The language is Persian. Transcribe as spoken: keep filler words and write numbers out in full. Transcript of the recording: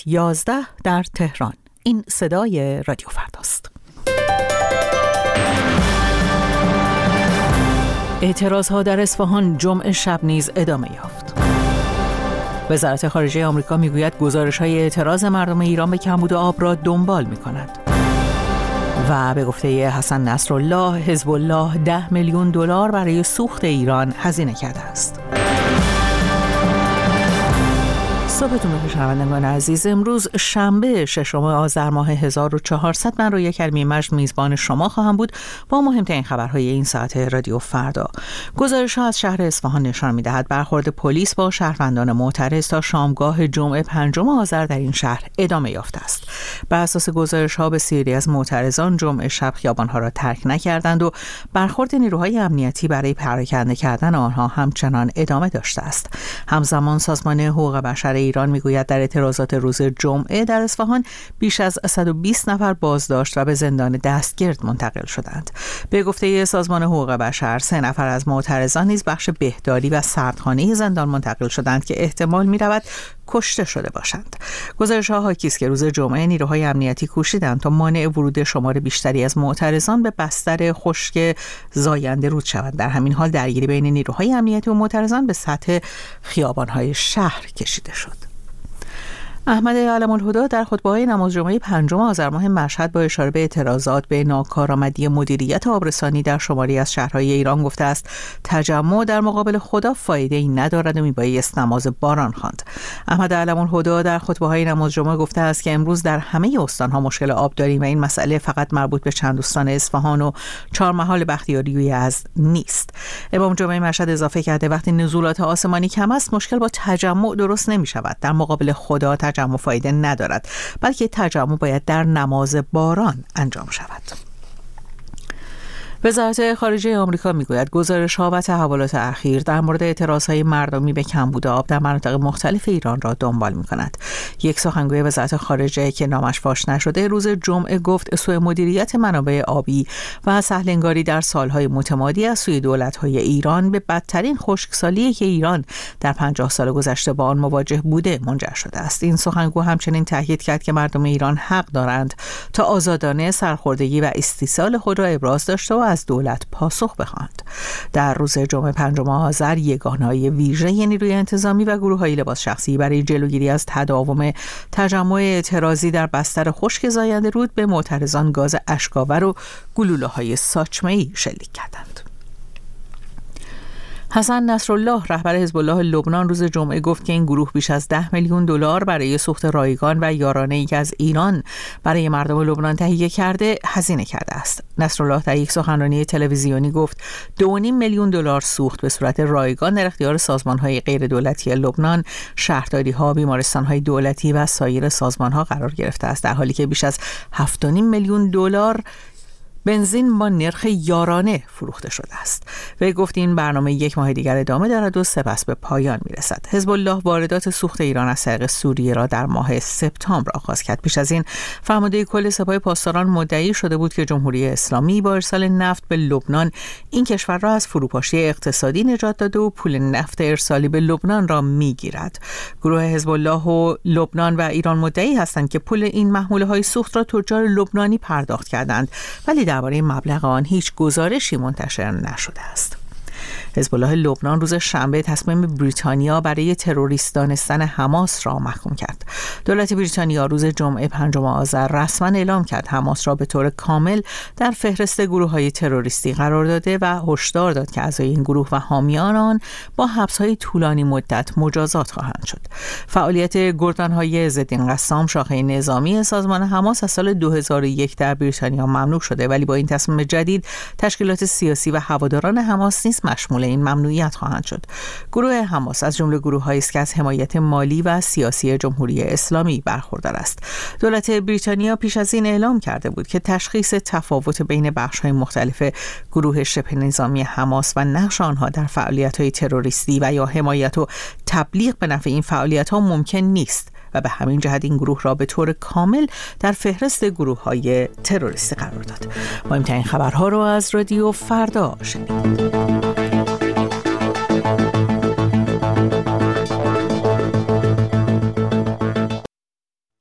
یازده در تهران. این صدای رادیو فرداست. اعتراضها در اصفهان جمعه شب نیز ادامه یافت. وزارت خارجه آمریکا میگوید گزارش‌های اعتراض مردم ایران به کمبود آب را دنبال می‌کند. و به گفته حسن نصرالله، حزب الله ده میلیون دلار برای سوخت ایران هزینه کرده است. صبحتون بخیر شنوندگان عزیز. امروز شنبه ششم آذر ماه هزار و چهارصد، من رویا کریمی مجد میزبان شما خواهم بود با مهمترین خبرهای این ساعت رادیو فردا. گزارش‌ها از شهر اصفهان نشان می‌دهد برخورد پلیس با شهروندان معترض تا شامگاه جمعه پنجم آذر در این شهر ادامه یافته است. بر اساس گزارش‌ها بسیاری از معترضان جمعه شب خیابان‌ها را ترک نکردند و برخورد نیروهای امنیتی برای پراکنده کردن آنها همچنان ادامه داشته است. همزمان سازمان حقوق بشر ایران میگوید در اعتراضات روز جمعه در اصفهان بیش از صد و بیست نفر بازداشت و به زندان دستگرد منتقل شدند. به گفته سازمان حقوق بشر، سه نفر از معترضان نیز بخش بهداری و سردخانه زندان منتقل شدند که احتمال میرود کشته شده باشند. گزارش‌ها حاکی است که روز جمعه نیروهای امنیتی کوشیدند تا مانع ورود شمار بیشتری از معترضان به بستر خشک زاینده رود شوند. در همین حال درگیری بین نیروهای امنیتی و معترضان به سطح خیابان‌های شهر کشیده شد. احمد علم‌الهدی در خطبه‌های نماز جمعه پنجم آذر ماه مشهد با اشاره به اعتراضات به ناکارآمدی مدیریت آبرسانی در شماری از شهرهای ایران گفته است تجمع در مقابل خدا فایده‌ای ندارد و میبایست نماز باران خواند. احمد علم‌الهدی در خطبه‌های نماز جمعه گفته است که امروز در همه استان‌ها مشکل آب داریم و این مسئله فقط مربوط به چند استان اصفهان و چهارمحال بختیاری و یزد نیست. امام جمعه مشهد اضافه کرده وقتی نزولات آسمانی کم است مشکل با تجمع درست نمی‌شود. در مقابل خدا تجمع فایده ندارد، بلکه تجمع باید در نماز باران انجام شود. وزارت خارجه آمریکا میگوید گزارش‌ها و تحولات اخیر در مورد اعتراض‌های مردمی به کمبود آب در مناطق مختلف ایران را دنبال می‌کند. یک سخنگوی وزارت خارجه که نامش فاش نشده روز جمعه گفت سوء مدیریت منابع آبی و سهل‌انگاری در سال‌های متمادی از سوی دولت‌های ایران به بدترین خشکسالی که ایران در پنجاه سال گذشته با آن مواجه بوده منجر شده است. این سخنگو همچنین تاکید کرد که مردم ایران حق دارند تا آزادانه سرخوردگی و استیصال خود را ابراز داشته و از دولت پاسخ بخواهند. در روز جمعه پنجم آذر یگانه‌های ویژه نیروی انتظامی و گروه‌های لباس شخصی برای جلوگیری از تداوم تجمع اعتراضی در بستر خشک زاینده رود به معترضان گاز اشک‌آور و گلوله‌های ساچمه‌ای شلیک کردند. حسن نصرالله رهبر حزب الله لبنان روز جمعه گفت که این گروه بیش از ده میلیون دلار برای سوخت رایگان و یارانه‌ای که از ایران برای مردم لبنان تهیه کرده هزینه کرده است. نصرالله در یک سخنرانی تلویزیونی گفت دو و نیم میلیون دلار سوخت به صورت رایگان در اختیار سازمان‌های غیر دولتی لبنان، شهرداری‌ها، بیمارستان‌های دولتی و سایر سازمان‌ها قرار گرفته است، در حالی که بیش از هفت و نیم میلیون دلار بنزین با نرخ یارانه فروخته شده است. و گفت این برنامه یک ماه دیگر ادامه دارد و سپس به پایان میرسد. حزب الله واردات سوخت ایران از طریق سوریه را در ماه سپتامبر آغاز کرد. پیش از این فرمانده کل سپاه پاسداران مدعی شده بود که جمهوری اسلامی با ارسال نفت به لبنان این کشور را از فروپاشی اقتصادی نجات داده و پول نفت ارسالی به لبنان را میگیرد. گروه حزب الله و لبنان و ایران مدعی هستند که پول این محموله‌های سوخت را تجار لبنانی پرداخت کردند، ولی درباره مبلغ آن هیچ گزارشی منتشر نشده است. حزب الله لبنان روز شنبه تصمیم بریتانیا برای تروریست دانستن حماس را محکوم کرد. دولت بریتانیا روز جمعه پنجم آذر رسما اعلام کرد حماس را به طور کامل در فهرست گروه‌های تروریستی قرار داده و هشدار داد که اعضای این گروه و حامیان آن با حبس‌های طولانی مدت مجازات خواهند شد. فعالیت گردان‌های ضدین قسام شاخه نظامی سازمان حماس از سال دو هزار و یک در بریتانیا ممنوع شده، ولی با این تصمیم جدید تشکیلات سیاسی و هواداران حماس نیز مشمول این ممنوعیت خواهند شد. گروه حماس از جمله گروه‌هایی است که از حمایت مالی و سیاسی جمهوری اسلامی برخوردار است. دولت بریتانیا پیش از این اعلام کرده بود که تشخیص تفاوت بین بخش‌های مختلف گروه شبه نظامی حماس و نقش آنها در فعالیت‌های تروریستی و یا حمایت و تبلیغ به نفع این فعالیت‌ها ممکن نیست و به همین جهت این گروه را به طور کامل در فهرست گروه‌های تروریستی قرار داد. مهمترین خبرها را از رادیو فردا شنیدید.